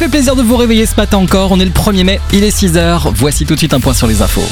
fait plaisir de vous réveiller ce matin encore. On est le 1er mai, il est 6h. Voici tout de suite un point sur les infos.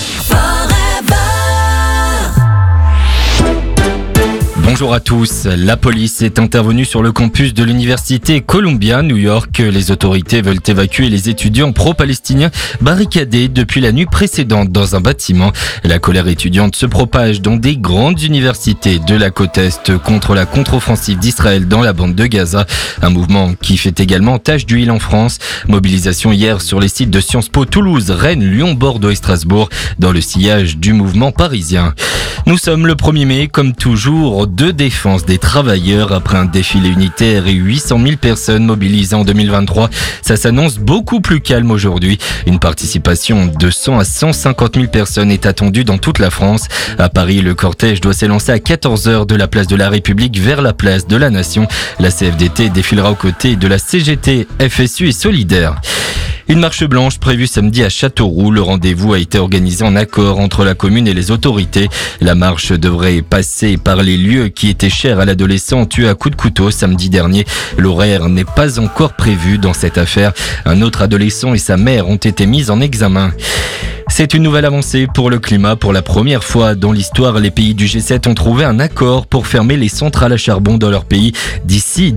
Bonjour à tous. La police est intervenue sur le campus de l'université Columbia, New York. Les autorités veulent évacuer les étudiants pro-palestiniens barricadés depuis la nuit précédente dans un bâtiment. La colère étudiante se propage dans des grandes universités de la côte Est contre la contre-offensive d'Israël dans la bande de Gaza. Un mouvement qui fait également tache d'huile en France. Mobilisation hier sur les sites de Sciences Po, Toulouse, Rennes, Lyon, Bordeaux et Strasbourg dans le sillage du mouvement parisien. Nous sommes le 1er mai, comme toujours, de défense des travailleurs après un défilé unitaire et 800 000 personnes mobilisées en 2023. Ça s'annonce beaucoup plus calme aujourd'hui. Une participation de 100 à 150 000 personnes est attendue dans toute la France. À Paris, le cortège doit s'élancer à 14h de la place de la République vers la place de la Nation. La CFDT défilera aux côtés de la CGT, FSU et Solidaire. Une marche blanche prévue samedi à Châteauroux. Le rendez-vous a été organisé en accord entre la commune et les autorités. La marche devrait passer par les lieux qui étaient chers à l'adolescent tué à coups de couteau samedi dernier. L'horaire n'est pas encore prévu dans cette affaire. Un autre adolescent et sa mère ont été mis en examen. C'est une nouvelle avancée pour le climat. Pour la première fois dans l'histoire, les pays du G7 ont trouvé un accord pour fermer les centrales à charbon dans leur pays d'ici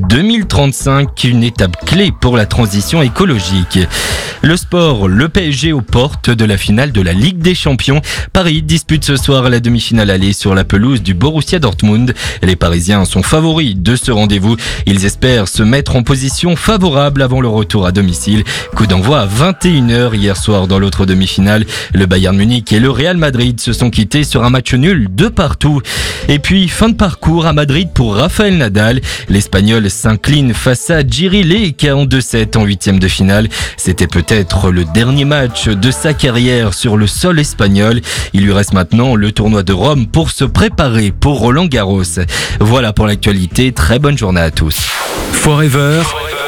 2035, une étape clé pour la transition écologique. Le sport, le PSG aux portes de la finale de la Ligue des Champions. Paris dispute ce soir la demi-finale aller sur la pelouse du Borussia Dortmund. Les Parisiens sont favoris de ce rendez-vous. Ils espèrent se mettre en position favorable avant le retour à domicile. Coup d'envoi à 21h hier soir dans l'autre demi-finale. Le Bayern Munich et le Real Madrid se sont quittés sur un match nul de partout. Et puis, fin de parcours à Madrid pour Rafael Nadal. L'Espagnol s'incline face à Jiří en 2-7 en 8e de finale. C'était peut-être le dernier match de sa carrière sur le sol espagnol. Il lui reste maintenant le tournoi de Rome pour se préparer pour Roland Garros. Voilà pour l'actualité. Très bonne journée à tous. Forever.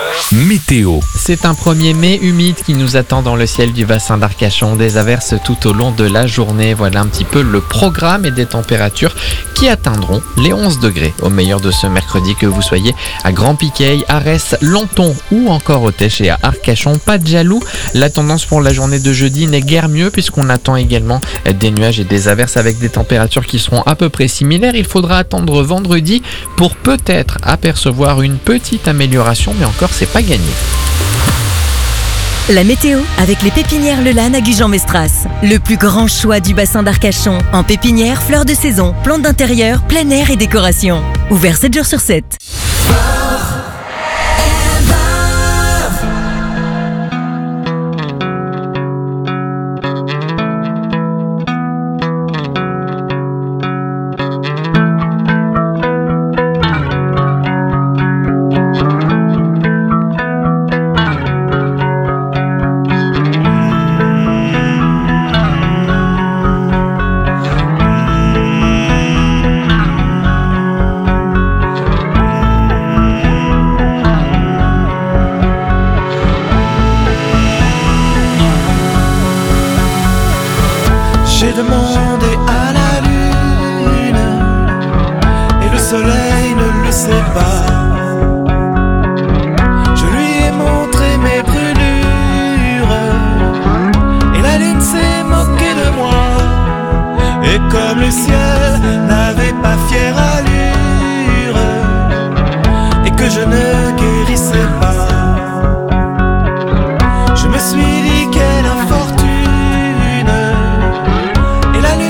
Météo. C'est un 1er mai humide qui nous attend dans le ciel du bassin d'Arcachon. Des averses tout au long de la journée. Voilà un petit peu le programme et des températures qui atteindront les 11 degrés au meilleur de ce mercredi, que vous soyez à Grand-Piqueil, Arès, Lanton ou encore au Tech et à Arcachon. Pas de jaloux. La tendance pour la journée de jeudi n'est guère mieux puisqu'on attend également des nuages et des averses avec des températures qui seront à peu près similaires. Il faudra attendre vendredi pour peut-être apercevoir une petite amélioration, mais encore c'est pas gagné. La météo avec les pépinières Lelanne à Gujan-Mestras. Le plus grand choix du bassin d'Arcachon. En pépinière, fleurs de saison, plantes d'intérieur, plein air et décoration. Ouvert 7 jours sur 7. J'ai demandé à la lune et le soleil ne le sait pas. Je lui ai montré mes brûlures et la lune s'est moquée de moi. Et comme le ciel n'avait pas fière allure et que je ne guérissais pas, je me suis dit quelle infortune. Et la lune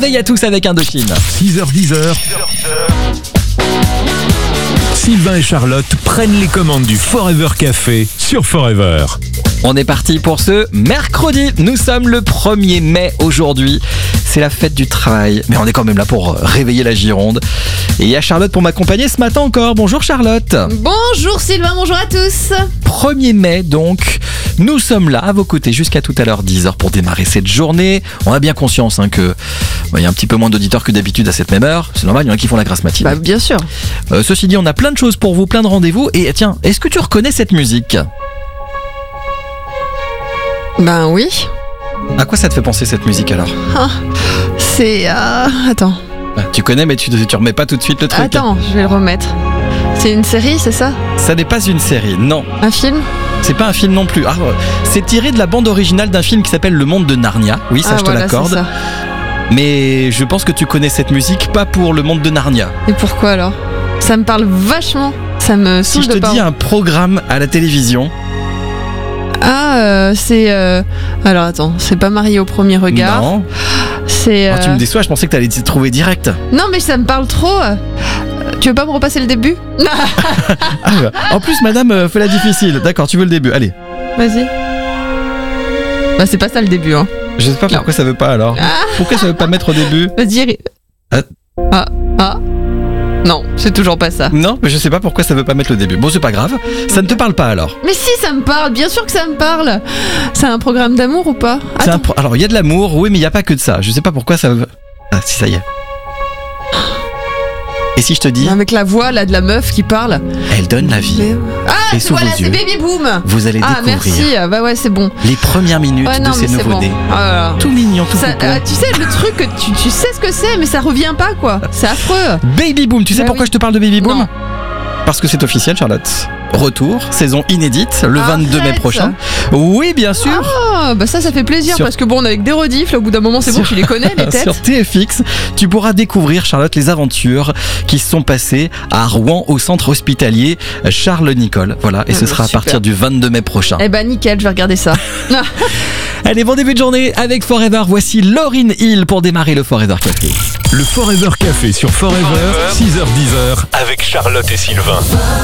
réveil à tous avec Indochine. 6h-10h. Sylvain et Charlotte prennent les commandes du Forever Café sur Forever. On est parti pour ce mercredi. Nous sommes le 1er mai aujourd'hui. C'est la fête du travail. Mais on est quand même là pour réveiller la Gironde. Et il y a Charlotte pour m'accompagner ce matin encore. Bonjour Charlotte. Bonjour Sylvain, bonjour à tous. 1er mai donc. Nous sommes là à vos côtés jusqu'à tout à l'heure 10h pour démarrer cette journée. On a bien conscience que il y a un petit peu moins d'auditeurs que d'habitude à cette même heure. C'est normal, il y en a qui font la grasse matinée. Bah bien sûr. Ceci dit, on a plein de choses pour vous, plein de rendez-vous. Et tiens, est-ce que tu reconnais cette musique ? Ben oui. À quoi ça te fait penser cette musique alors ? C'est... Attends. Tu connais mais tu remets pas tout de suite le truc. Attends, je vais le remettre. C'est une série, c'est ça ? Ça n'est pas une série, non. Un film ? C'est pas un film non plus. C'est tiré de la bande originale d'un film qui s'appelle Le Monde de Narnia. Oui, ça je te l'accorde. C'est ça. Mais je pense que tu connais cette musique pas pour Le Monde de Narnia. Et pourquoi alors ? Ça me parle vachement. Ça me saoule de parler. Si je te dis un programme à la télévision. C'est... Alors attends, c'est pas Marié au premier regard. Non. C'est... Tu me déçois, je pensais que t'allais te trouver direct. Non mais ça me parle trop. Tu veux pas me repasser le début ? En plus madame fait la difficile. D'accord, tu veux le début, allez. Vas-y. Bah c'est pas ça le début hein. Je sais pas pourquoi ça veut pas alors. Pourquoi ça veut pas mettre au début ? Vas-y. Non, c'est toujours pas ça. Non, mais je sais pas pourquoi ça veut pas mettre le début. Bon, c'est pas grave. Ça ne te parle pas alors ? Mais si, ça me parle. Bien sûr que ça me parle. C'est un programme d'amour ou pas ? Alors, il y a de l'amour, oui, mais il y a pas que de ça. Je sais pas pourquoi ça veut... Ah, si, ça y est. Et si je te dis... Avec la voix, là, de la meuf qui parle. Elle donne la vie. Et sous voilà, vos yeux, c'est Baby Boom. Vous allez découvrir. Merci. Bah ouais, c'est bon. Les premières minutes de ces nouveau-nés. Bon. Tout mignon, tout coco. Tu sais, le truc, tu sais ce que c'est, mais ça revient pas, quoi. C'est affreux. Baby Boom. Tu sais pourquoi je te parle de Baby Boom ? Non. Parce que c'est officiel, Charlotte. Retour, saison inédite, le 22 mai prochain. Oui, bien sûr. Bah ça fait plaisir parce que bon, on est avec des rediffs, là, au bout d'un moment, c'est bon, tu les connais, les têtes. Sur TFX, tu pourras découvrir, Charlotte, les aventures qui se sont passées à Rouen au centre hospitalier Charles-Nicolle. Voilà, et ce sera à partir du 22 mai prochain. Eh ben nickel, je vais regarder ça. Allez, bon début de journée avec Forever. Voici Lauryn Hill pour démarrer le Forever Café. Le Forever Café sur Forever. 6h-10h avec Charlotte et Sylvain.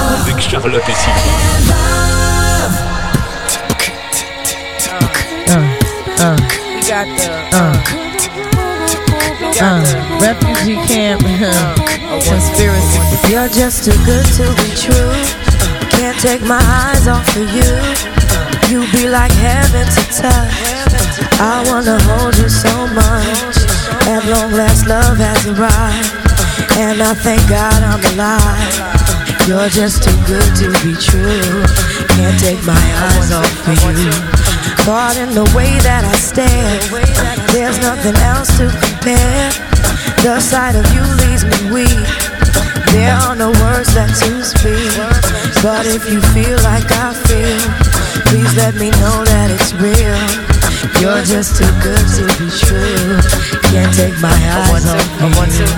Refugee camp, conspiracy. You're just too good to be true. Can't take my eyes off of you. You be like heaven to touch. I wanna hold you so much. At long last, love has arrived, and I thank God I'm alive. You're just too good to be true. Can't take my eyes off of you. Caught in the way that I stare. There's nothing else to compare. The sight of you leaves me weak. There are no words left to speak. But if you feel like I feel, please let me know that it's real. You're just too good to be true. Can't take my eyes off you.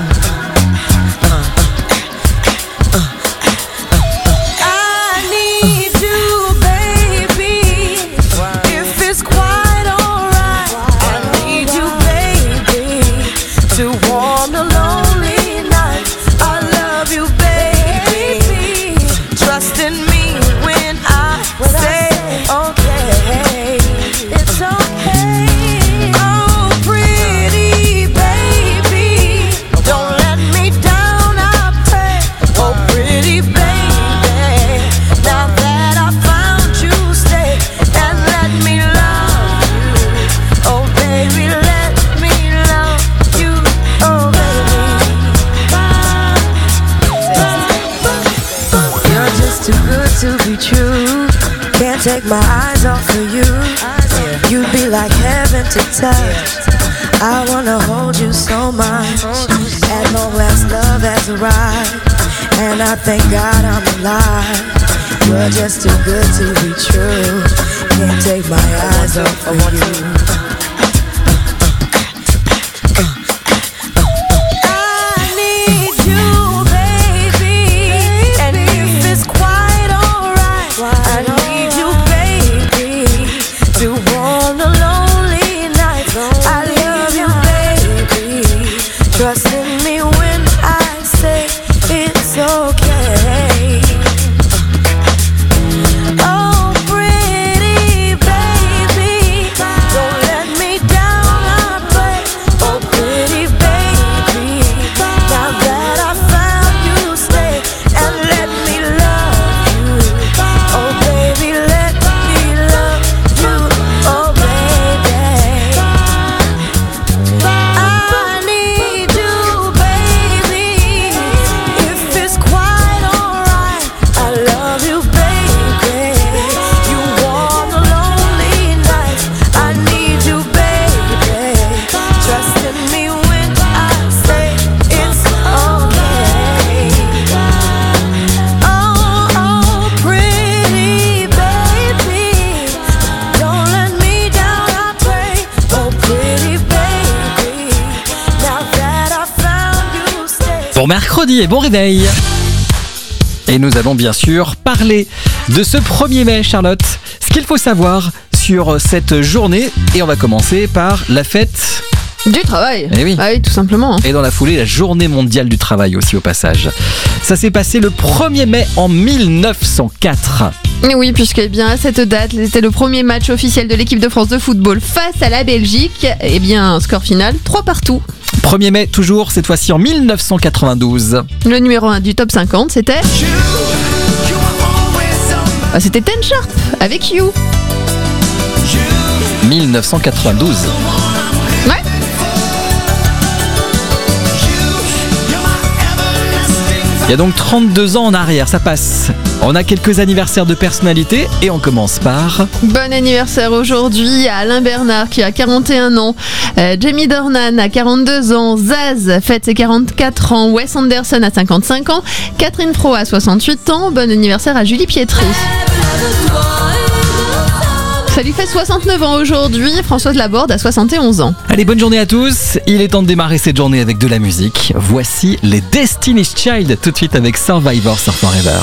Take my eyes off of you. You'd be like heaven to touch. I wanna hold you so much. At long last, love has arrived, and I thank God I'm alive. You're just too good to be true. Can't take my eyes off of you. Bon mercredi et bon réveil. Et nous allons bien sûr parler de ce 1er mai, Charlotte. Ce qu'il faut savoir sur cette journée. Et on va commencer par la fête Du travail. Eh oui. Ah oui, tout simplement. Et dans la foulée, la journée mondiale du travail aussi au passage. Ça s'est passé le 1er mai en 1904. Et oui, puisque bien à cette date, c'était le premier match officiel de l'équipe de France de football face à la Belgique. Et bien, score final, 3-3. 1er mai, toujours, cette fois-ci en 1992. Le numéro 1 du top 50, c'était... c'était Ten Sharp, avec You. 1992. Ouais. Il y a donc 32 ans en arrière, ça passe. On a quelques anniversaires de personnalités et on commence par... Bon anniversaire aujourd'hui à Alain Bernard qui a 41 ans, Jamie Dornan a 42 ans, Zaz fête ses 44 ans, Wes Anderson a 55 ans, Catherine Fro a 68 ans, bon anniversaire à Julie Pietri. Ça lui fait 69 ans aujourd'hui, Françoise Laborde a 71 ans. Allez, bonne journée à tous. Il est temps de démarrer cette journée avec de la musique. Voici les Destiny's Child, tout de suite avec Survivor sur Forever.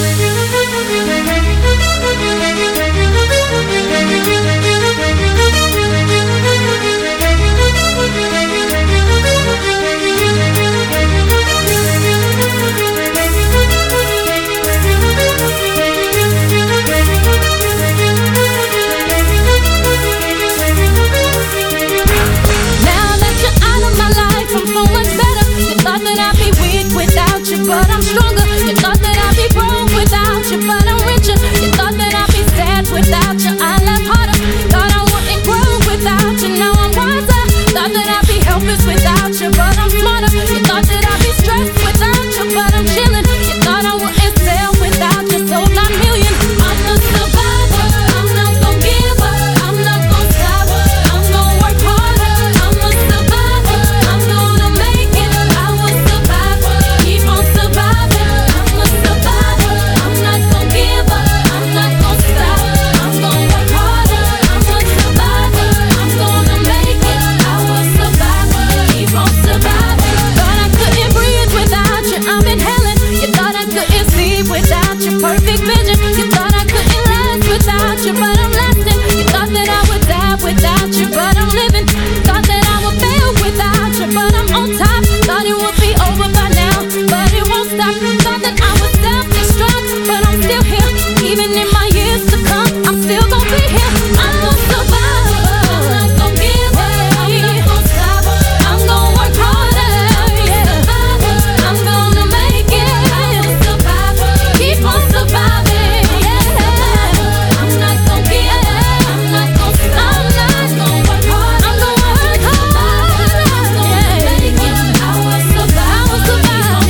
But I'm stronger. You thought that I'd be broke without you, but I'm richer. You thought that I'd be sad without you, I laugh harder. Thought I wouldn't grow without you, now I'm wiser. Thought that I'd be helpless without you, but I'm smarter. You thought that I'd be stressed without you, but I'm chilling. You thought I wouldn't sell without you, sold 9 million. I'm a survivor. I'm not gonna give up. I'm not gonna stop. I'm gonna work harder. I'm a survivor. I'm gonna make it. I will survive. Keep on surviving. I'm a survivor. I'm not gonna give up. I'm not gonna stop. I'm gonna work harder. I'm a survivor. I'm gonna make it. I will survive. Keep on surviving. Thought I couldn't breathe without you. I'm inhaling. You thought I couldn't see without your perfect vision. You thought I couldn't last without you, but I'm lasting. You thought that I would die without you, but I'm living. Thought that I would fail without you, but I'm on top. Thought it would be over by now, but it won't stop. Thought that I would self-destruct, but I'm still here. Even in my years to come, I'm still gonna be here. I'm a survivor. I'm not gonna give up. I'm not gonna stop. I'm gonna work harder. Yeah. I'm gonna make it. I'm a survivor. Keep on surviving. Yeah. I'm not gonna give up. I'm not gonna stop. I'm gonna work hard. I'm gonna work hard. I'm gonna make it. I will survive. I will survive.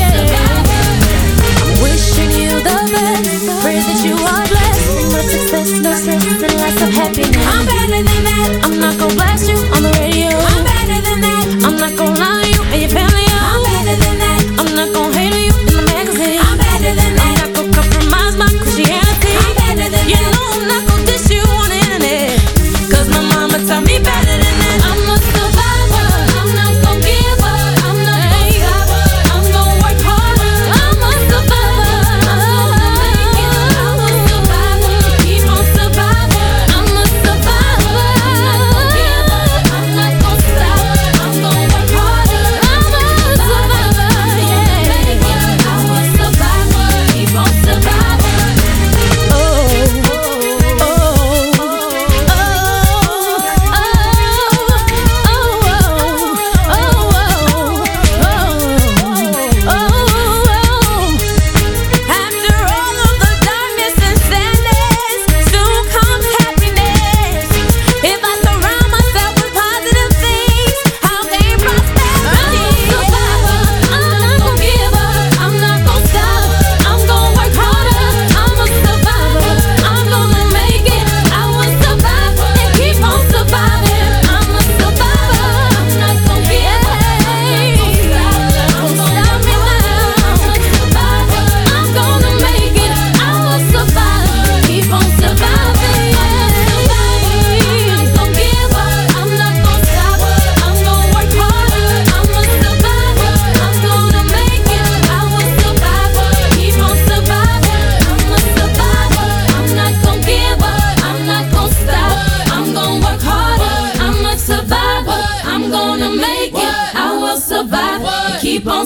I'm wishing you the best. Pray that you are blessed. No success, no stress, and lots of happiness. I'm better than that. I'm not gonna blast you on the radio. I'm better than that. I'm not gonna lie to you and your family. I'm better than that. I'm not gonna hate on you in the magazine. I'm better than that. I'm not gonna compromise my Christianity. I'm better than that. You know I'm not gonna diss you on the internet. Cause my mama taught me better than that. I'm a survivor. I'm not gonna give up. I'm not gonna stop. I'm gonna work harder. I'm a survivor. I'm gonna make it. I'm a survivor. Keep on surviving. I'm a survivor. I'm not gonna give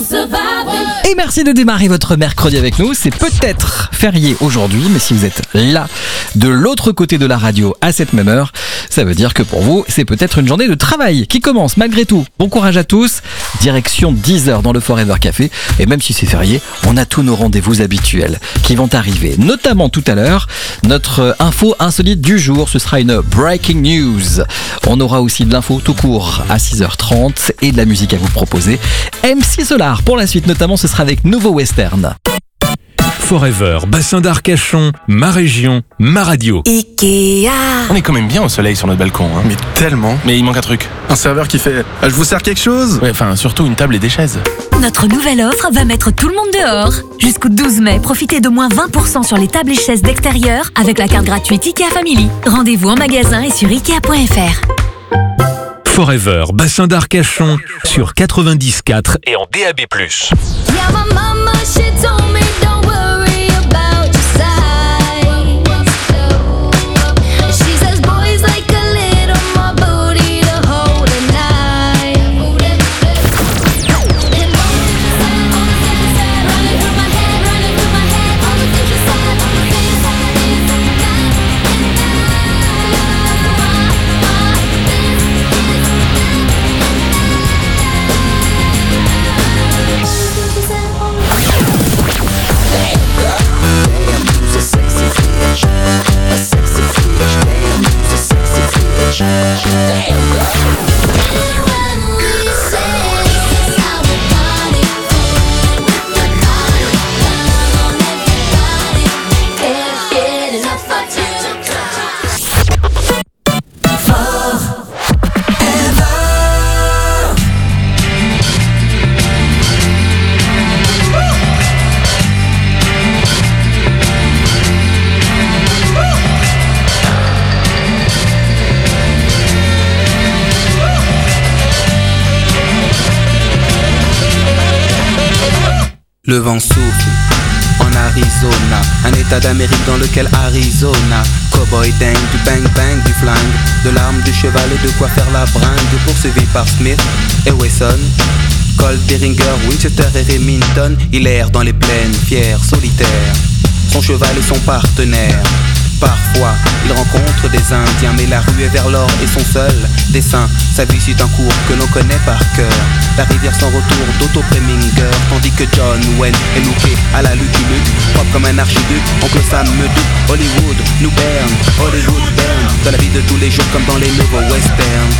surviving. Et merci de démarrer votre mercredi avec nous. C'est peut-être férié aujourd'hui, mais si vous êtes là, de l'autre côté de la radio à cette même heure, ça veut dire que pour vous, c'est peut-être une journée de travail qui commence malgré tout. Bon courage à tous. Direction 10h dans le Forever Café. Et même si c'est férié, on a tous nos rendez-vous habituels qui vont arriver. Notamment tout à l'heure, notre info insolite du jour, ce sera une breaking news. On aura aussi de l'info tout court à 6h30 et de la musique à vous proposer. MC Solar pour la suite, notamment ce sera avec Nouveau Western. Forever, Bassin d'Arcachon, ma région, ma radio. Ikea. On est quand même bien au soleil sur notre balcon, hein. Mais tellement. Mais il manque un truc. Un serveur qui fait « Je vous sers quelque chose ?» Ouais, enfin, surtout une table et des chaises. Notre nouvelle offre va mettre tout le monde dehors. Jusqu'au 12 mai, profitez de moins 20% sur les tables et chaises d'extérieur avec la carte gratuite Ikea Family. Rendez-vous en magasin et sur Ikea.fr. Forever, Bassin d'Arcachon, sur 94 et en DAB+. Yeah, my mama, she told me don't worry about your size. She says boys like a little more booty to hold at night. And all the sad running through my head, all the things you said, all the things you said. Le vent souffle en Arizona, un état d'Amérique dans lequel Arizona. Cowboy dingue, du bang bang, du flingue, de l'arme, du cheval et de quoi faire la bringue. Poursuivi par Smith et Wesson, Colt, Derringer, Winchester et Remington. Il erre dans les plaines, fier, solitaire, son cheval est son partenaire. Parfois, il rencontre des Indiens, mais la rue est vers l'or et son seul dessin. Sa vie suit un cours que l'on connaît par cœur. La rivière sans retour d'Otto Preminger, tandis que John Wayne est looké à la Lucky Luke, propre comme un archiduc. Oncle Sam me doute, Hollywood nous berne, Hollywood berne, dans la vie de tous les jours comme dans les nouveaux westerns.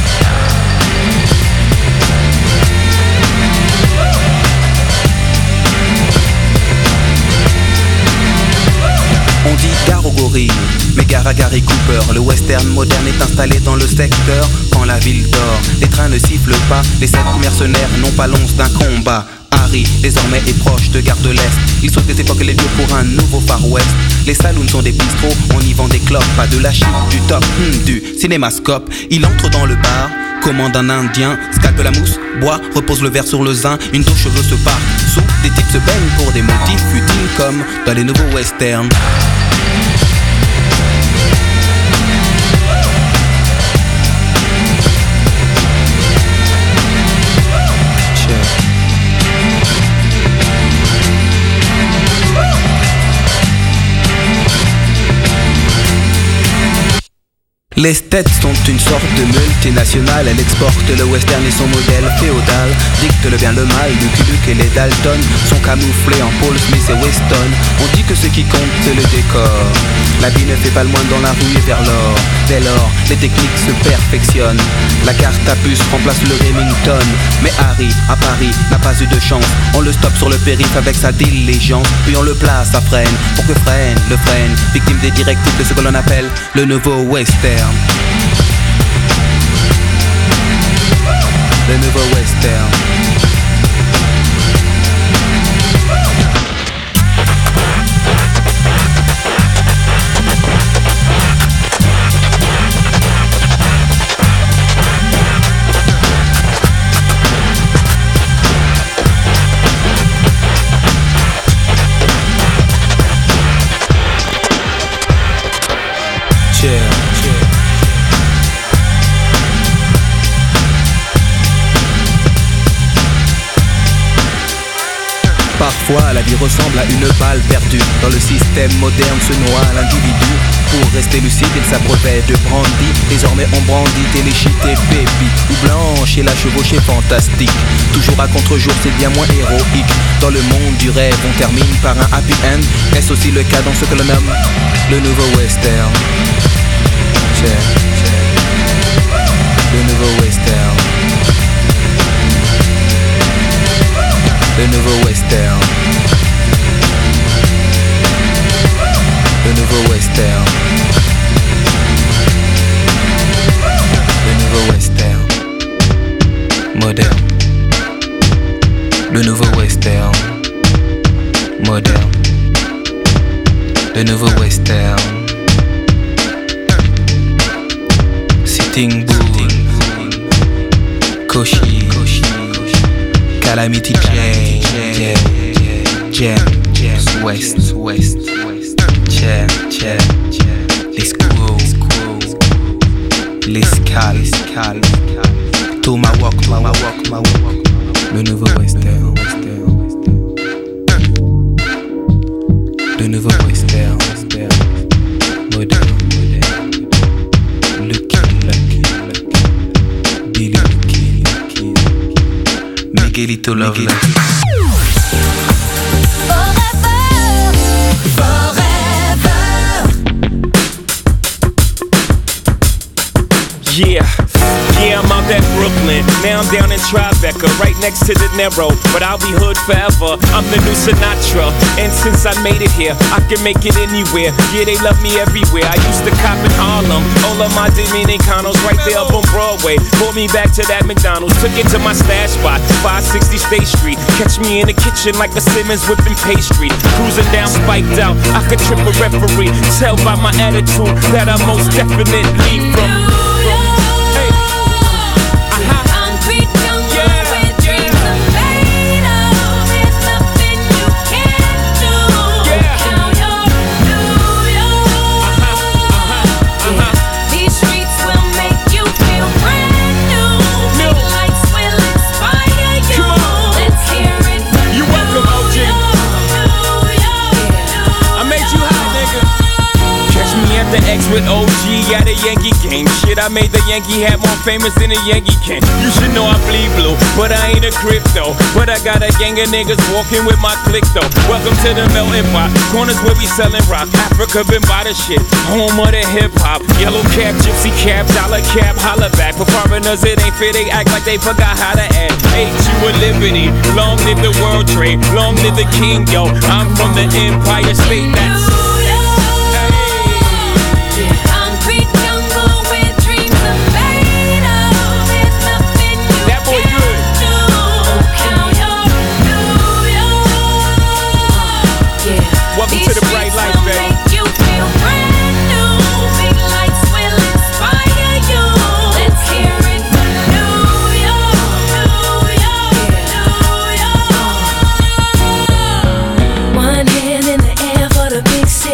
On dit gare aux gorilles, mais gare à Gary Cooper. Le western moderne est installé dans le secteur. Quand la ville dort, les trains ne sifflent pas. Les 7 mercenaires n'ont pas l'once d'un combat. Harry, désormais, est proche de Gare de l'Est. Il saute des époques et les lieux pour un nouveau Far West. Les saloons sont des bistrots, on y vend des clopes. Pas de la chip, du top, du cinémascope. Il entre dans le bar, commande un indien, scalpe la mousse, boit, repose le verre sur le zin. Une touche cheveux se part, sous des types se baignent pour des motifs futiles comme dans les nouveaux westerns. Les States sont une sorte de multinationale. Elle exporte le western et son modèle féodal. Dicte le bien, le mal, Lucky Luke et les Dalton sont camouflés en Paul Smith et Weston. On dit que ce qui compte c'est le décor. La vie ne fait pas le moine dans la rue et vers l'or. Dès lors, les techniques se perfectionnent. La carte à puce remplace le Remington. Mais Harry, à Paris, n'a pas eu de chance. On le stoppe sur le périph' avec sa diligence. Puis on le place à freine, pour que freine, le freine. Victime des directives de ce que l'on appelle le nouveau western. Le nouveau western. Parfois la vie ressemble à une balle perdue. Dans le système moderne se noie l'individu. Pour rester lucide il s'abreuvait de brandy. Désormais on brandit téléchité baby. Ou blanche et la chevauchée fantastique. Toujours à contre-jour c'est bien moins héroïque. Dans le monde du rêve on termine par un happy end. Est-ce aussi le cas dans ce que l'on nomme le nouveau western? Le nouveau western. Le nouveau western. Le nouveau western. Le nouveau western. Moderne. Le nouveau western. Moderne. Le nouveau western. Sitting Bull. Koshi. Calamity Jam, West, Jam, les Squirrels, les Scal, Tomahawk, le nouveau western, le nouveau western, moderne, le Kill, Billy the Kid, Miguelito Loveless. Yeah, I'm out at Brooklyn. Now I'm down in Tribeca, right next to the Narrow. But I'll be hood forever. I'm the new Sinatra. And since I made it here, I can make it anywhere. Yeah, they love me everywhere. I used to cop in Harlem. All of my Dominicanos right there up on Broadway. Pulled me back to that McDonald's. Took it to my stash spot, 560 State Street. Catch me in the kitchen like a Simmons whipping pastry. Cruising down spiked out. I could trip a referee. Tell by my attitude that I most definitely from. The X with OG at a Yankee game. Shit, I made the Yankee hat more famous than a Yankee can. You should know I bleed blue, but I ain't a crypto. But I got a gang of niggas walking with my click though. Welcome to the melting pot. Corners where we selling rock. Africa been by the shit. Home of the hip hop. Yellow cap, gypsy cap, dollar cap, holla back. For foreigners it ain't fair, they act like they forgot how to act. Hate you with liberty. Long live the world trade. Long live the king, yo. I'm from the Empire State. That's welcome to the bright light, baby. Make you feel brand new. Big lights will inspire you. Let's hear it from New York, New York, New York. One hand in the air for the big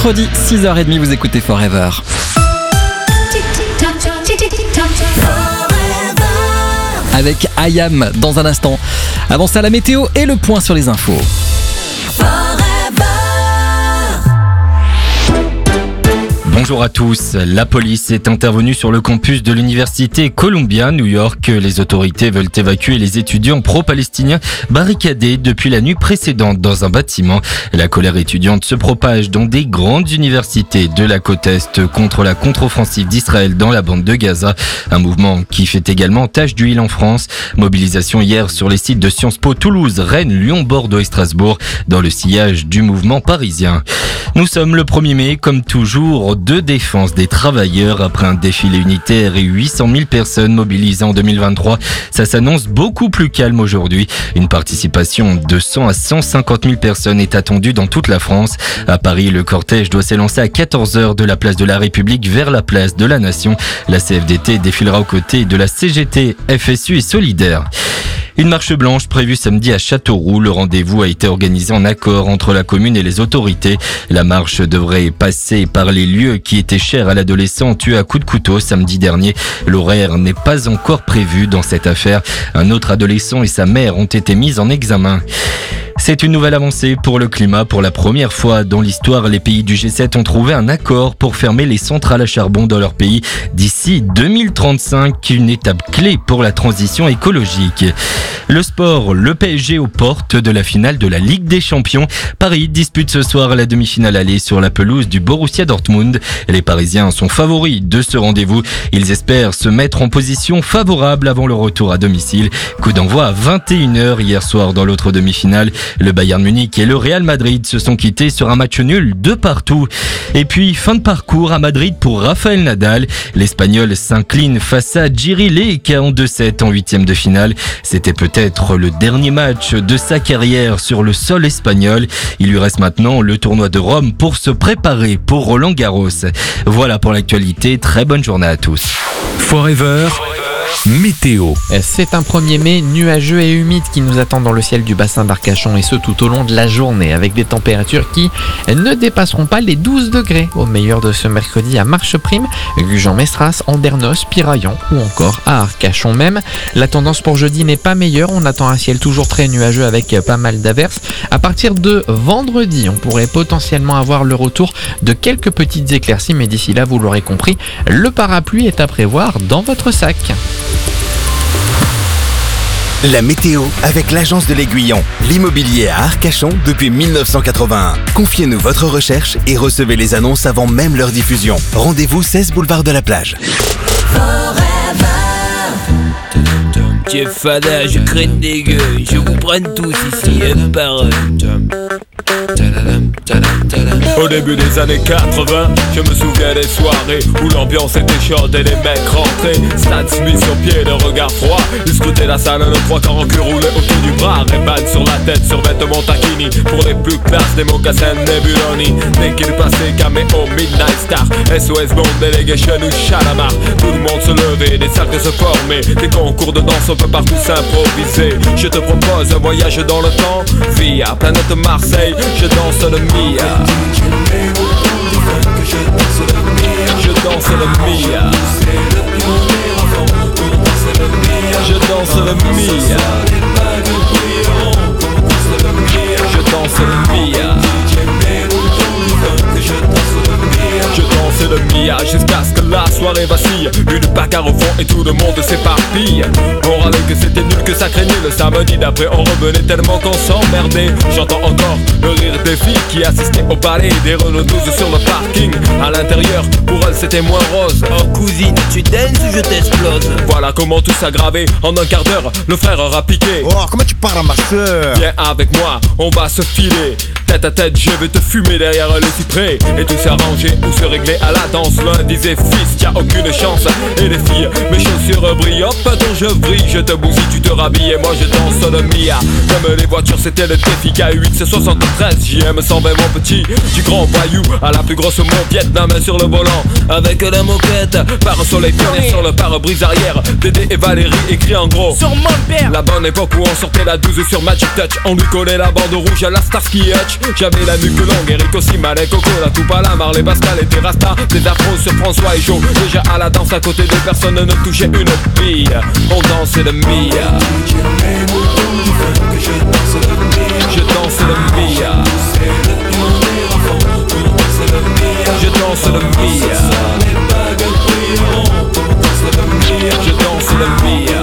mercredi, 6h30, vous écoutez Forever. Avec IAM dans un instant. Avant ça, la météo et le point sur les infos. Bonjour à tous. La police est intervenue sur le campus de l'université Columbia, New York. Les autorités veulent évacuer les étudiants pro-palestiniens barricadés depuis la nuit précédente dans un bâtiment. La colère étudiante se propage dans des grandes universités de la côte Est contre la contre-offensive d'Israël dans la bande de Gaza. Un mouvement qui fait également tache d'huile en France. Mobilisation hier sur les sites de Sciences Po, Toulouse, Rennes, Lyon, Bordeaux et Strasbourg dans le sillage du mouvement parisien. Nous sommes le 1er mai, comme toujours, de défense des travailleurs après un défilé unitaire et 800 000 personnes mobilisées en 2023. Ça s'annonce beaucoup plus calme aujourd'hui. Une participation de 100 à 150 000 personnes est attendue dans toute la France. À Paris, le cortège doit s'élancer à 14h de la place de la République vers la place de la Nation. La CFDT défilera aux côtés de la CGT, FSU et Solidaire. Une marche blanche prévue samedi à Châteauroux. Le rendez-vous a été organisé en accord entre la commune et les autorités. La marche devrait passer par les lieux qui étaient chers à l'adolescent tué à coups de couteau samedi dernier. L'horaire n'est pas encore prévu dans cette affaire. Un autre adolescent et sa mère ont été mis en examen. C'est une nouvelle avancée pour le climat. Pour la première fois dans l'histoire, les pays du G7 ont trouvé un accord pour fermer les centrales à charbon dans leur pays d'ici 2035, une étape clé pour la transition écologique. Le sport, le PSG aux portes de la finale de la Ligue des Champions. Paris dispute ce soir la demi-finale aller sur la pelouse du Borussia Dortmund. Les Parisiens sont favoris de ce rendez-vous. Ils espèrent se mettre en position favorable avant le retour à domicile. Coup d'envoi à 21h hier soir dans l'autre demi-finale. Le Bayern Munich et le Real Madrid se sont quittés sur un match nul de partout. Et puis, fin de parcours à Madrid pour Rafael Nadal. L'Espagnol s'incline face à Jiri Leeka en 2-7 en 8e de finale. C'était peut-être le dernier match de sa carrière sur le sol espagnol. Il lui reste maintenant le tournoi de Rome pour se préparer pour Roland Garros. Voilà pour l'actualité. Très bonne journée à tous. Forever. Météo. C'est un 1er mai nuageux et humide qui nous attend dans le ciel du bassin d'Arcachon et ce tout au long de la journée avec des températures qui ne dépasseront pas les 12 degrés au meilleur de ce mercredi à Marcheprime, Gujan-Mestras, Andernos, Piraillon ou encore à Arcachon même. La tendance pour jeudi n'est pas meilleure, on attend un ciel toujours très nuageux avec pas mal d'averses. À partir de vendredi, on pourrait potentiellement avoir le retour de quelques petites éclaircies mais d'ici là, vous l'aurez compris, le parapluie est à prévoir dans votre sac. La météo avec l'agence de l'Aiguillon, l'immobilier à Arcachon depuis 1981. Confiez-nous votre recherche et recevez les annonces avant même leur diffusion. Rendez-vous 16 boulevard de la Plage. Jeff Fada, je craigne des gueules, je vous prenne tous ici, un par un. Au début des années 80, je me souviens des soirées où l'ambiance était chaude et les mecs rentraient. Stan Smith sur pied, le regard froid. Ils scrutaient la salle, le 3 quarts en cul roulé au-dessus du bras. Ray-Ban sur la tête, sur vêtements taquini. Pour les plus classes, des mocassins Nebuloni. Dès qu'il passait, caméo, Midnight Star, SOS Bond, Delegation ou Chalamar. Tout le monde se levait, des cercles se formaient. Des concours de danse, on peut partout s'improviser. Je te propose un voyage dans le temps via planète Marseille, je danse le Mia. Je danse le Mia. Je danse le Mia. Je danse le Mia. Je danse le Mia jusqu'à ce que la soirée vacille. Une bagarre au fond et tout le monde s'éparpille. On râlait que c'était nul, que ça craignait. Le samedi d'après on revenait tellement qu'on s'emmerdait. J'entends encore le rire des filles qui assistaient au ballet des Renault 12 sur le parking. À l'intérieur, pour elles c'était moins rose. Oh cousine, tu danses ou je t'explose? Voilà comment tout s'aggravait. En un quart d'heure, le frère aura piqué. Oh, comment tu parles à ma soeur? Viens avec moi, on va se filer. Tête à tête, je vais te fumer derrière le cyprès. Et tout s'arranger ou se régler à la danse. L'un disait fils, y'a aucune chance. Et les filles, mes chaussures brillent. Hop, dont je brille, je te bousille, tu te rhabilles. Et moi je danse le Mia. Comme les voitures, c'était le défi K8, c'est 73. JM 120 mon petit, du grand voyou à la plus grosse moquette, la main sur le volant. Avec la moquette, par soleil pionnier sur le pare-brise arrière. Dédé et Valérie écrit en gros sur mon père. La bonne époque où on sortait la 12 sur Magic Touch. On lui collait la bande rouge à la Starsky Hutch. J'avais la nuque longue, Eric aussi, Malek, Coco, la Toupala, Marley, Pascal et Terrasta. Des afros sur François et Joe. Déjà à la danse à côté de personne ne touchait une bille. On dansait le Mia. Je danse le Mia. Je danse le Mia. Je danse le Mia.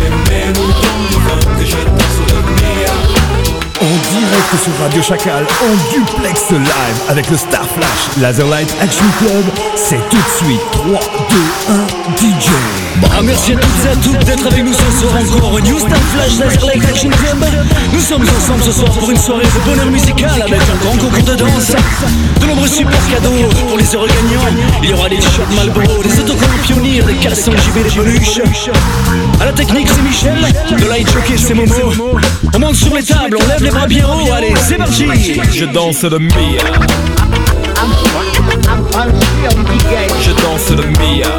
En direct sur Radio Chacal, en duplex live avec le Star Flash Laserlight Action Club. C'est tout de suite 3, 2, 1, DJ. Merci à toutes et à toutes d'être avec nous ce soir encore au New Star Flash Laserlight Action Club. Nous sommes ensemble ce soir pour une soirée de bonheur musical avec un grand concours de danse, de nombreux super cadeaux pour les heureux gagnants. Il y aura des shots Marlboro, des autocollants Pionnier, des caleçons JB, des peluches. À la technique c'est Michel, de light jockey c'est Momo. On monte sur les tables, on lève les bras bien haut, allez c'est parti. Je danse le Mia. Je danse le Mia.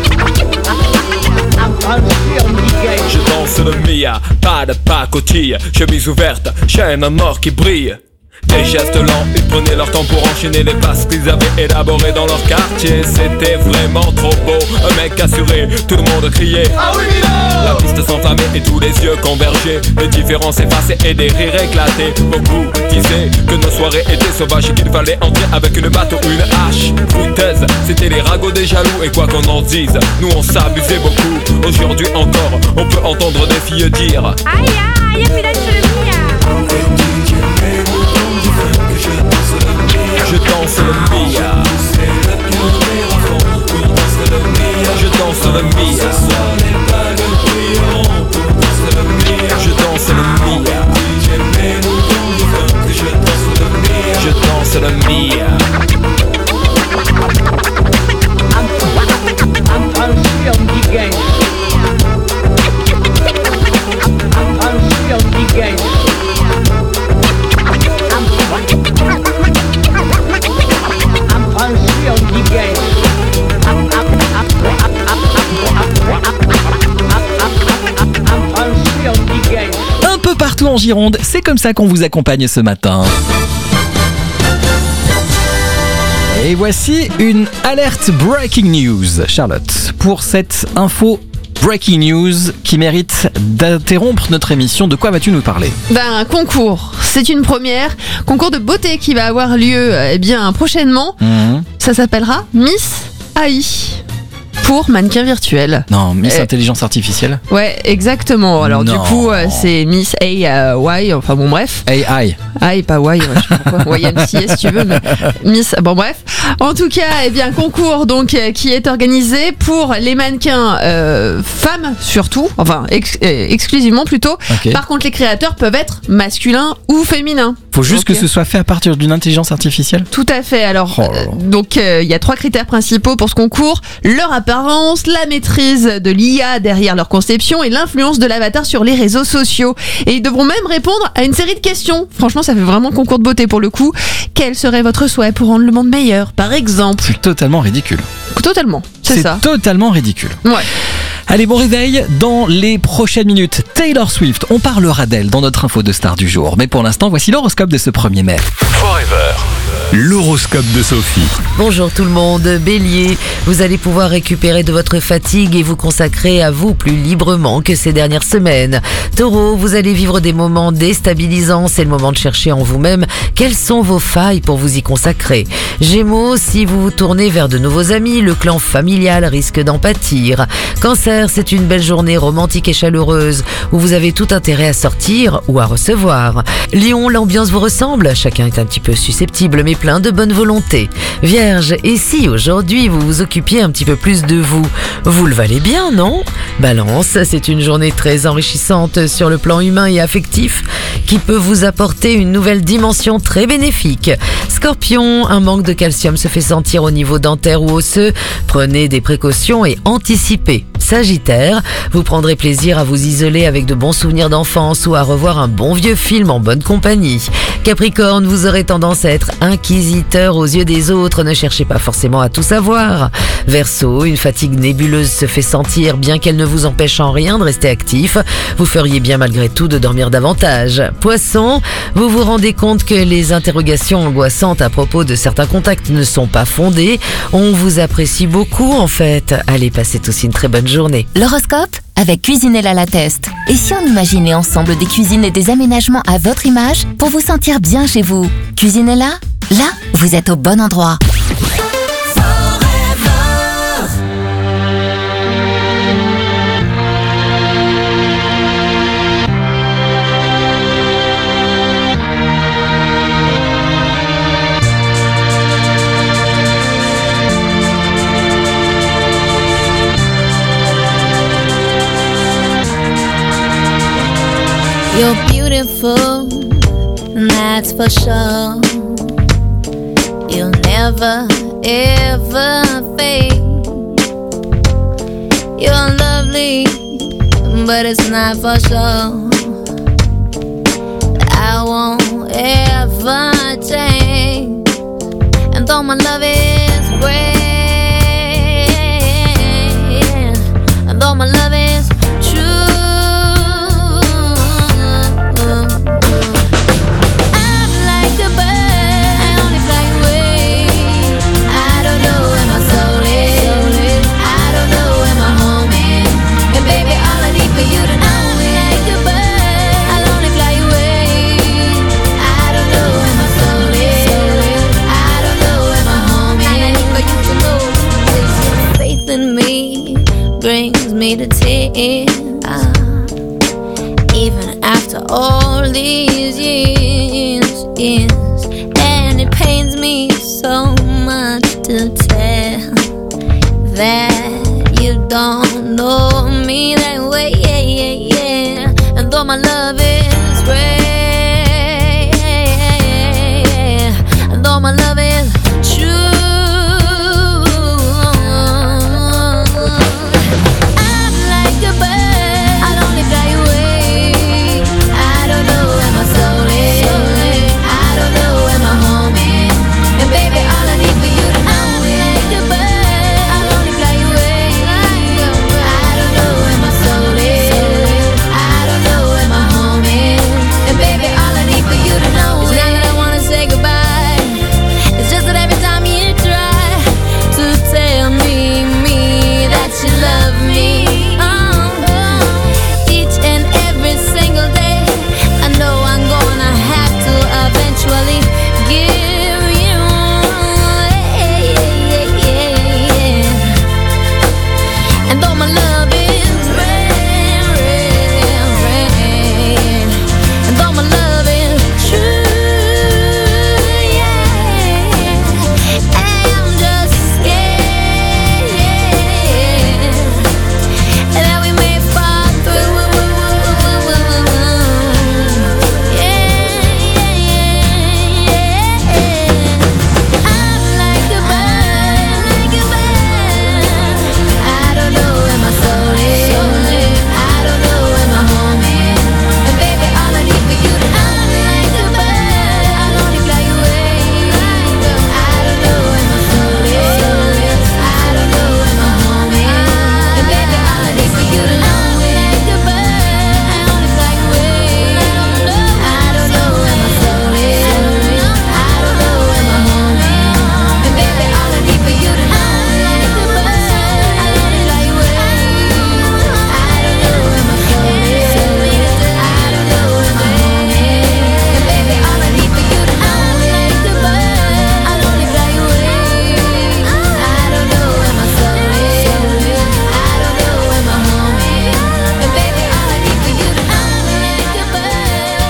Je danse le Mia, pas de pacotille, chemise ouverte, chaîne en or qui brille. Des gestes lents, ils prenaient leur temps pour enchaîner les passes qu'ils avaient élaborées dans leur quartier. C'était vraiment trop beau, un mec assuré, tout le monde criait ah oui là. La piste s'enflammait et tous les yeux convergeaient, les différences effacées et des rires éclatés. Beaucoup disaient que nos soirées étaient sauvages et qu'il fallait entrer avec une batte ou une hache. Foutaise, c'était les ragots des jaloux et quoi qu'on en dise, nous on s'abusait beaucoup. Aujourd'hui encore, on peut entendre des filles dire aïe aïe, je danse le Mia. Je danse le Mia. Je danse le Mia. Je danse le Mia. Je danse le Mia. Un peu partout en Gironde, c'est comme ça qu'on vous accompagne ce matin. Et voici une alerte breaking news, Charlotte. Pour cette info breaking news qui mérite d'interrompre notre émission, de quoi vas-tu nous parler ? Un concours, c'est une première. Concours de beauté qui va avoir lieu prochainement. Ça s'appellera Miss AI. Pour mannequin virtuel. Non, Miss Intelligence Artificielle. Ouais, exactement. Alors du coup, c'est Miss AI, enfin bon bref. AI. AI, pas Y, je sais pas quoi. YMCA si tu veux, mais Miss, bon bref. En tout cas, concours donc qui est organisé pour les mannequins femmes surtout, enfin exclusivement plutôt. Okay. Par contre, les créateurs peuvent être masculins ou féminins. Faut juste que ce soit fait à partir d'une intelligence artificielle. Tout à fait. Alors, donc il y a 3 critères principaux pour ce concours: leur apparence, la maîtrise de l'IA derrière leur conception et l'influence de l'avatar sur les réseaux sociaux. Et ils devront même répondre à une série de questions. Franchement, ça fait vraiment concours de beauté pour le coup. Quel serait votre souhait pour rendre le monde meilleur, par exemple ? C'est totalement ridicule. Totalement, c'est ça. C'est totalement ridicule. Ouais. Allez, bon réveil, dans les prochaines minutes, Taylor Swift, on parlera d'elle dans notre info de star du jour. Mais pour l'instant, voici l'horoscope de ce 1er mai. Forever. L'horoscope de Sophie. Bonjour tout le monde, Bélier, vous allez pouvoir récupérer de votre fatigue et vous consacrer à vous plus librement que ces dernières semaines. Taureau, vous allez vivre des moments déstabilisants, c'est le moment de chercher en vous-même quelles sont vos failles pour vous y consacrer. Gémeaux, si vous vous tournez vers de nouveaux amis, le clan familial risque d'en pâtir. Cancer, c'est une belle journée romantique et chaleureuse où vous avez tout intérêt à sortir ou à recevoir. Lion, l'ambiance vous ressemble, chacun est un petit peu susceptible mais plein de bonne volonté. Vierge, et si aujourd'hui vous vous occupiez un petit peu plus de vous, vous le valez bien, non ? Balance, c'est une journée très enrichissante sur le plan humain et affectif qui peut vous apporter une nouvelle dimension très bénéfique. Scorpion, un manque de calcium se fait sentir au niveau dentaire ou osseux. Prenez des précautions et anticipez. Sagittaire, vous prendrez plaisir à vous isoler avec de bons souvenirs d'enfance ou à revoir un bon vieux film en bonne compagnie. Capricorne, vous aurez tendance à être inquisiteur aux yeux des autres, ne cherchez pas forcément à tout savoir. Verseau, une fatigue nébuleuse se fait sentir bien qu'elle ne vous empêche en rien de rester actif. Vous feriez bien malgré tout de dormir davantage. Poisson, vous vous rendez compte que les interrogations angoissantes à propos de certains contacts ne sont pas fondées. On vous apprécie beaucoup en fait. Allez, passez tous une très bonne journée. L'horoscope avec Cuisinella La Teste. Et si on imaginait ensemble des cuisines et des aménagements à votre image pour vous sentir bien chez vous? Cuisinella, là, vous êtes au bon endroit. You're beautiful, that's for sure. You'll never, ever fade. You're lovely, but it's not for sure. I won't ever change. And though my love is great, and though my love is brings me to tears, even after all these years, and it pains me so much to tell that you don't know me that way, and though my love is great, and though my love is true,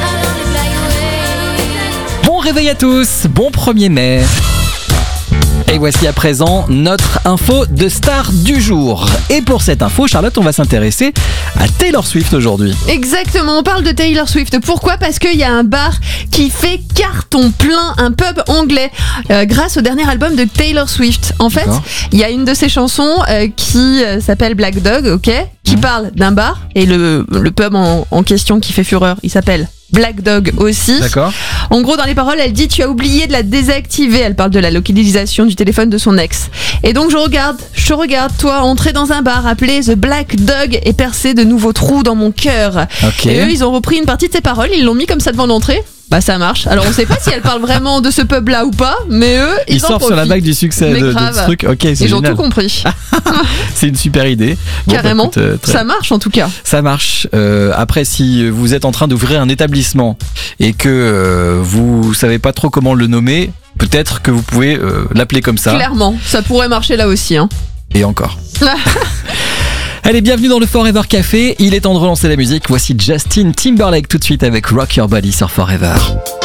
Réveil à tous, bon 1er mai. Et voici à présent notre info de star du jour. Et pour cette info, Charlotte, on va s'intéresser à Taylor Swift aujourd'hui. Exactement, on parle de Taylor Swift. Pourquoi ? Parce qu'il y a un bar qui fait carton plein, un pub anglais, grâce au dernier album de Taylor Swift. En fait, il y a une de ses chansons qui s'appelle Black Dog, ok, qui parle d'un bar, et le pub en question qui fait fureur, il s'appelle Black Dog aussi. D'accord. En gros, dans les paroles, elle dit: tu as oublié de la désactiver. Elle parle de la localisation du téléphone de son ex. Et donc je te regarde, toi, entrer dans un bar appelé The Black Dog et percer de nouveaux trous dans mon cœur. Okay. Et eux, ils ont repris une partie de ses paroles, ils l'ont mis comme ça devant l'entrée. Bah ça marche. Alors on sait pas si elle parle vraiment de ce pub là ou pas, mais eux ils en sortent sur la vague du succès de ce truc. Ok, c'est ils ont tout compris. C'est une super idée. Carrément. Bah, écoute, ça marche en tout cas. Ça marche. Après, si vous êtes en train d'ouvrir un établissement et que vous savez pas trop comment le nommer, peut-être que vous pouvez l'appeler comme ça. Clairement, ça pourrait marcher là aussi. Hein. Et encore. Allez, bienvenue dans le Forever Café. Il est temps de relancer la musique. Voici Justin Timberlake tout de suite avec Rock Your Body sur Forever.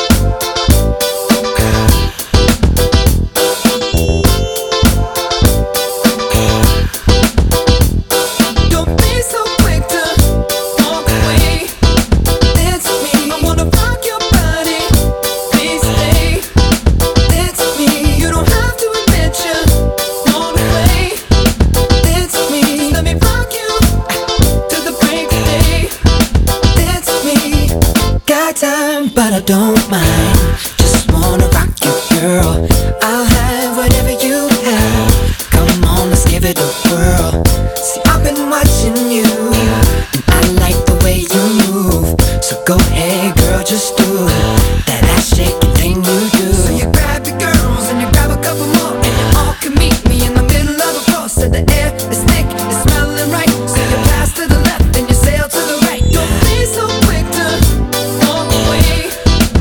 But I don't mind, just wanna rock you, girl. I'll have whatever you have. Come on, let's give it a whirl. See, I've been watching you, and I like the way you move. So go ahead, girl, just do that ass shaking thing you do. So you grab your girls and you grab a couple more, and you all can meet me in the middle of the floor. So the air is thick, it's smelling right. So you pass to the left and you sail to the right. Don't be so quick to walk away.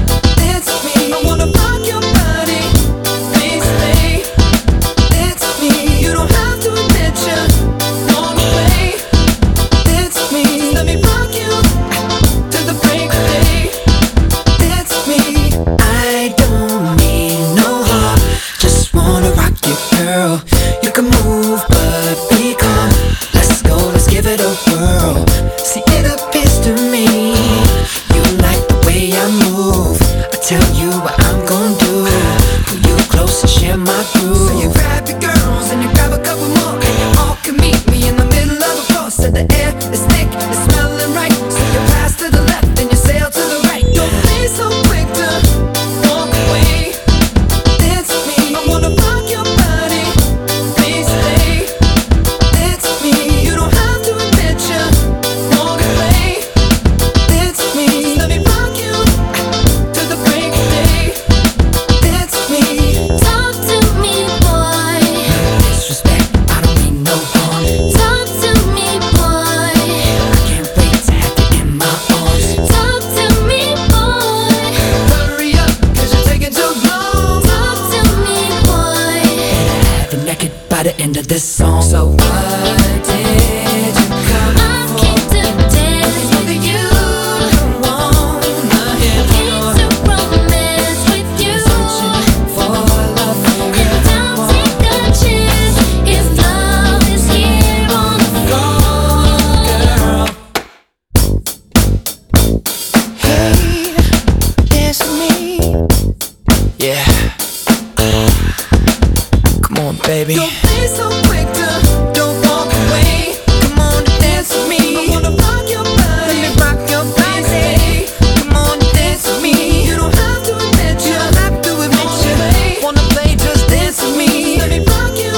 Baby. Don't be so quick to don't walk away. Come on and dance with me. I wanna rock your body. Let me rock your body. Come on and dance with me. You don't have to admit you. Don't have to admit you. Wanna play, just dance with me. Let me rock you.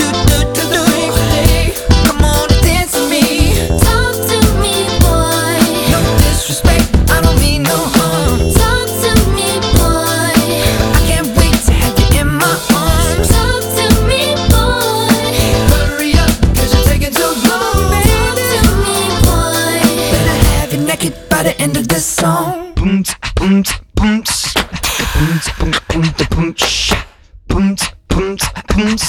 Come on and dance with me. Talk to me, boy. No disrespect, I don't mean no harm. Talk to me, boy. I can't wait to have you in my arms. Talk to me, boy. Hurry up, 'cause you're taking too long. Talk to me, boy. Better have you naked by the end of this song. Boom, boom, boom, boom, boom, boom, boom, boom, boom, boom,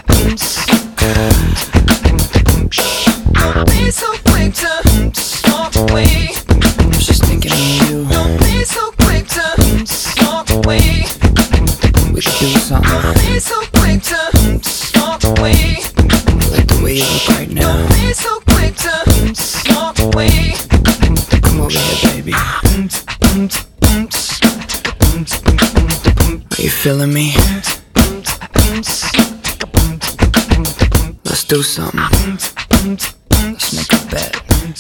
be so quick to walk up right now. Be so quick to walk away. Come over here, baby. Are you feeling me? Let's do something. Let's make a bet.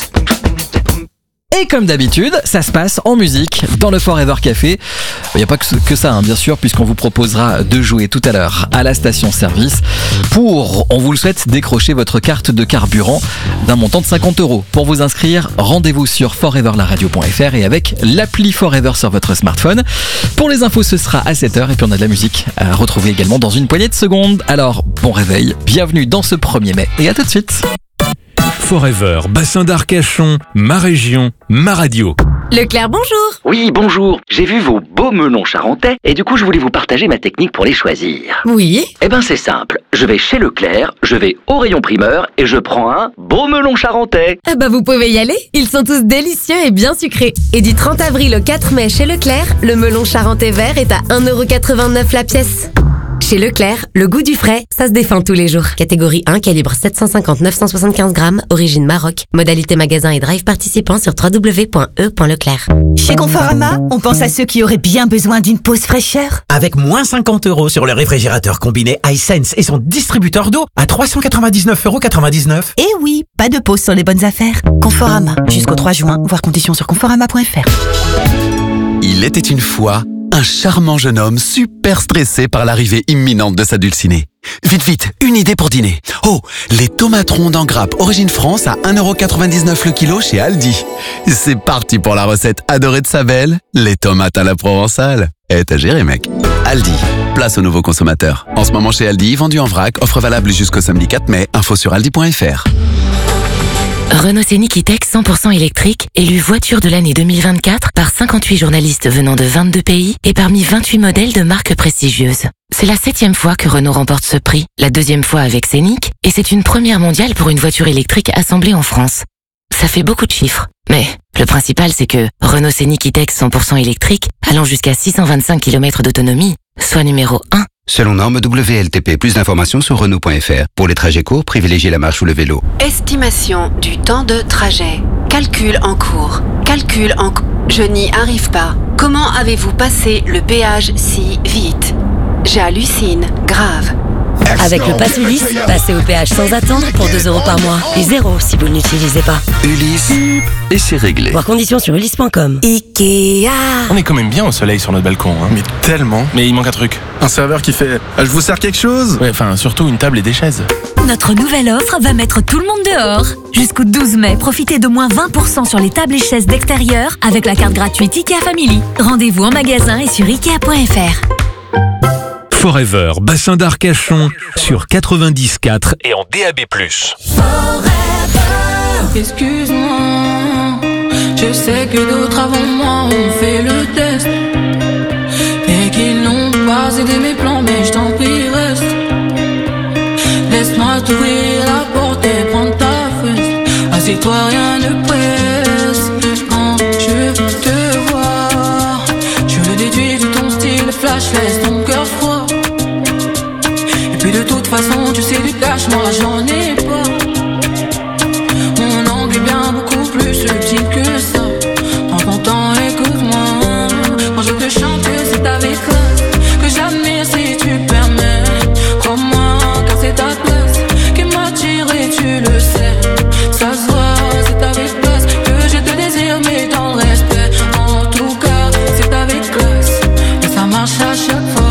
Et comme d'habitude, ça se passe en musique dans le Forever Café. Il n'y a pas que ça, hein, bien sûr, puisqu'on vous proposera de jouer tout à l'heure à la station-service pour, on vous le souhaite, décrocher votre carte de carburant d'un montant de 50 €. Pour vous inscrire, rendez-vous sur foreverlaradio.fr et avec l'appli Forever sur votre smartphone. Pour les infos, ce sera à 7h et puis on a de la musique à retrouver également dans une poignée de secondes. Alors, bon réveil, bienvenue dans ce 1er mai et à tout de suite. Forever, Bassin d'Arcachon, ma région, ma radio. Leclerc, bonjour. Oui, bonjour. J'ai vu vos beaux melons charentais et du coup, je voulais vous partager ma technique pour les choisir. Oui. Eh ben, c'est simple. Je vais chez Leclerc, je vais au rayon primeur et je prends un beau melon charentais. Ah bah vous pouvez y aller. Ils sont tous délicieux et bien sucrés. Et du 30 avril au 4 mai chez Leclerc, le melon charentais vert est à 1,89 € la pièce. Chez Leclerc, le goût du frais, ça se défend tous les jours. Catégorie 1, calibre 750-975 grammes, origine Maroc. Modalité magasin et drive participant sur www.e.leclerc. Chez Conforama, on pense à ceux qui auraient bien besoin d'une pause fraîcheur. Avec moins 50 € sur le réfrigérateur combiné iSense et son distributeur d'eau à 399,99 €. Et oui, pas de pause sur les bonnes affaires. Conforama, jusqu'au 3 juin, voir conditions sur conforama.fr. Il était une fois un charmant jeune homme super stressé par l'arrivée imminente de sa dulcinée. Vite, vite, une idée pour dîner. Oh, les tomates rondes en grappe origine France à 1,99 € le kilo chez Aldi. C'est parti pour la recette adorée de sa belle, les tomates à la provençale. T'as géré, mec. Aldi, place aux nouveaux consommateurs. En ce moment chez Aldi, vendu en vrac, offre valable jusqu'au samedi 4 mai, info sur aldi.fr. Renault Scénic E-Tech 100% électrique, élu voiture de l'année 2024 par 58 journalistes venant de 22 pays et parmi 28 modèles de marques prestigieuses. C'est la 7e fois que Renault remporte ce prix, la 2e fois avec Scénic, et c'est une première mondiale pour une voiture électrique assemblée en France. Ça fait beaucoup de chiffres, mais le principal c'est que Renault Scénic E-Tech 100% électrique, allant jusqu'à 625 km d'autonomie, soit numéro 1. Selon norme WLTP, plus d'informations sur Renault.fr. Pour les trajets courts, privilégiez la marche ou le vélo. Estimation du temps de trajet. Calcul en cours. Je n'y arrive pas. Comment avez-vous passé le péage si vite? J'hallucine, grave. Avec le Pass Ulysse, passez au péage sans attendre pour 2 € par mois. Et 0 si vous ne l'utilisez pas. Ulysse, et c'est réglé. Voir conditions sur ulysse.com. Ikea. On est quand même bien au soleil sur notre balcon, hein. Mais tellement. Mais il manque un truc. Un serveur qui fait « Je vous sers quelque chose ?» Ouais, enfin, surtout une table et des chaises. Notre nouvelle offre va mettre tout le monde dehors. Jusqu'au 12 mai, profitez de moins 20% sur les tables et chaises d'extérieur avec la carte gratuite IKEA Family. Rendez-vous en magasin et sur Ikea.fr. Forever, Bassin d'Arcachon, sur 90.4 et en DAB+. Excuse-moi, je sais que d'autres avant moi ont fait le test et qu'ils n'ont pas aidé mes plans, mais je t'en prie reste. Laisse-moi t'ouvrir la porte et prendre ta fesse. Assieds-toi, rien ne presse. Quand je te vois, je le déduis de ton style flash, laisse ton cœur froid. Et puis de toute façon, tu sais du cash, moi j'en ai pas. Mon angle est bien beaucoup plus subtil que ça. Prends ton temps, écoute-moi. Quand je te chante, c'est avec classe que j'admire si tu permets. Crois-moi, car c'est ta place qui m'attire et tu le sais. Ça se voit, c'est avec classe que je te désire, mais dans le respect. En tout cas, c'est avec classe et ça marche à chaque fois.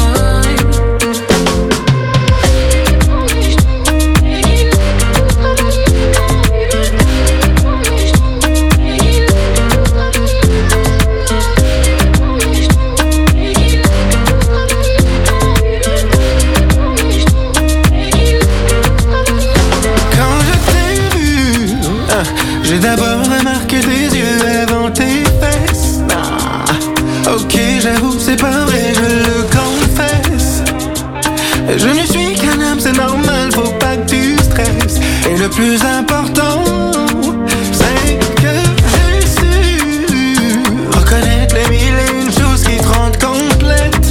J'ai d'abord remarqué tes yeux avant tes fesses. Ok, j'avoue, c'est pas vrai, je le confesse. Je ne suis qu'un homme, c'est normal, faut pas que tu stresses. Et le plus important, c'est que j'ai su reconnaître les mille et une choses qui te rendent complète.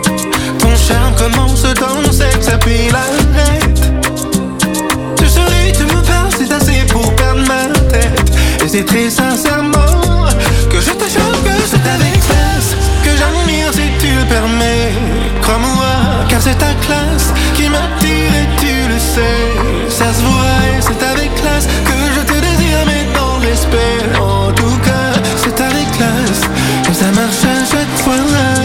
Ton charme commence dans le sexe, puis l'arrête. Tu serais c'est très sincèrement que je te jure que c'est avec classe, que j'admire si tu le permets. Crois-moi, car c'est ta classe qui m'attire et tu le sais. Ça se voit et c'est avec classe que je te désire, mais dans le respect. En tout cas, c'est avec classe que ça marche à chaque fois.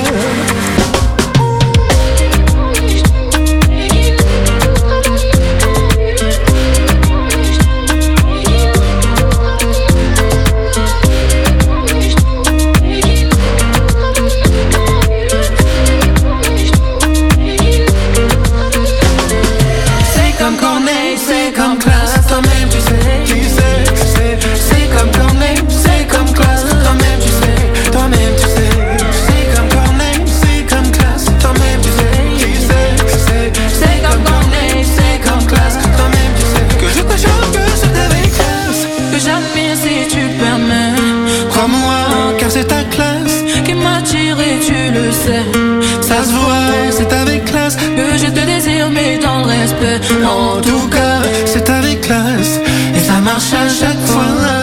Ça se voit, c'est avec classe que je te désire, mais dans le respect. En tout cas, c'est avec classe et ça marche à chaque fois.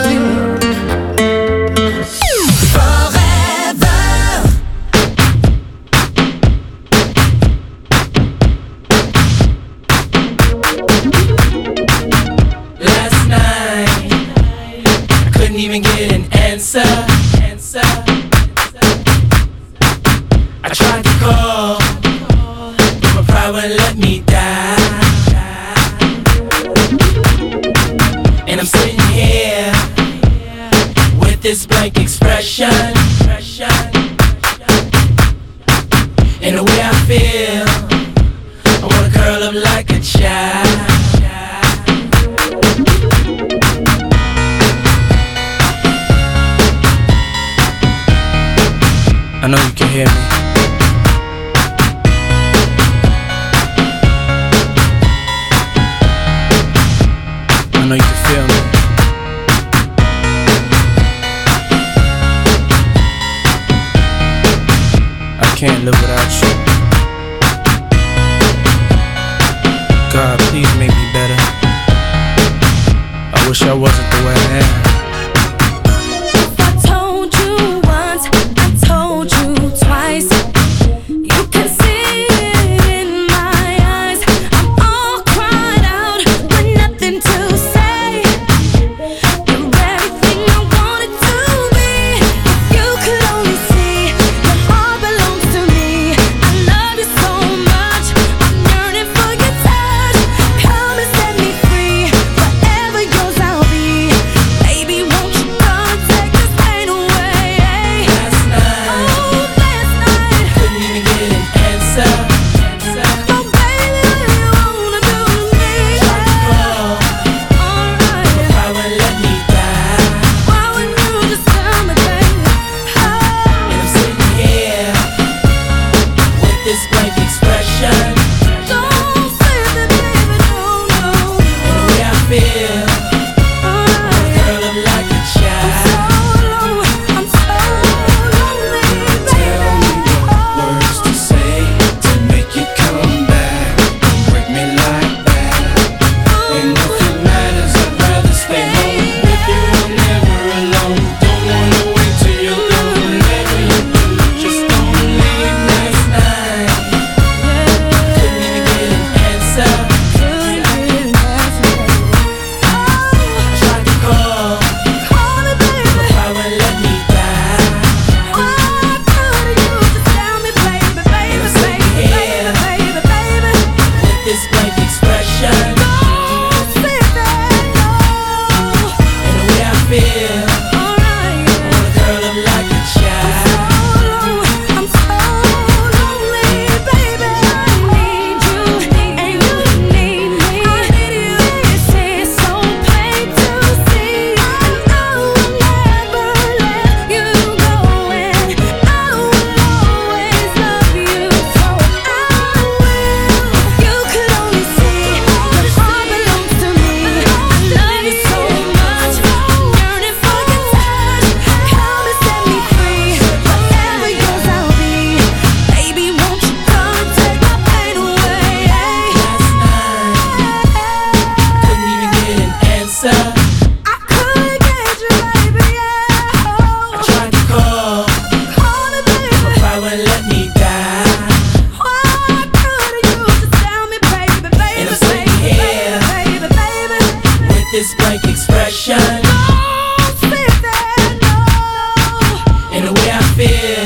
Last night, I couldn't even get an answer. I tried to call, but my pride wouldn't let me die. And I'm sitting here with this blank expression. And the way I feel, I wanna curl up like a child. I know you can hear me. I know you can feel me. I can't live without you. God, please make me better. I wish I wasn't the way I am. this blank expression. In the way I feel.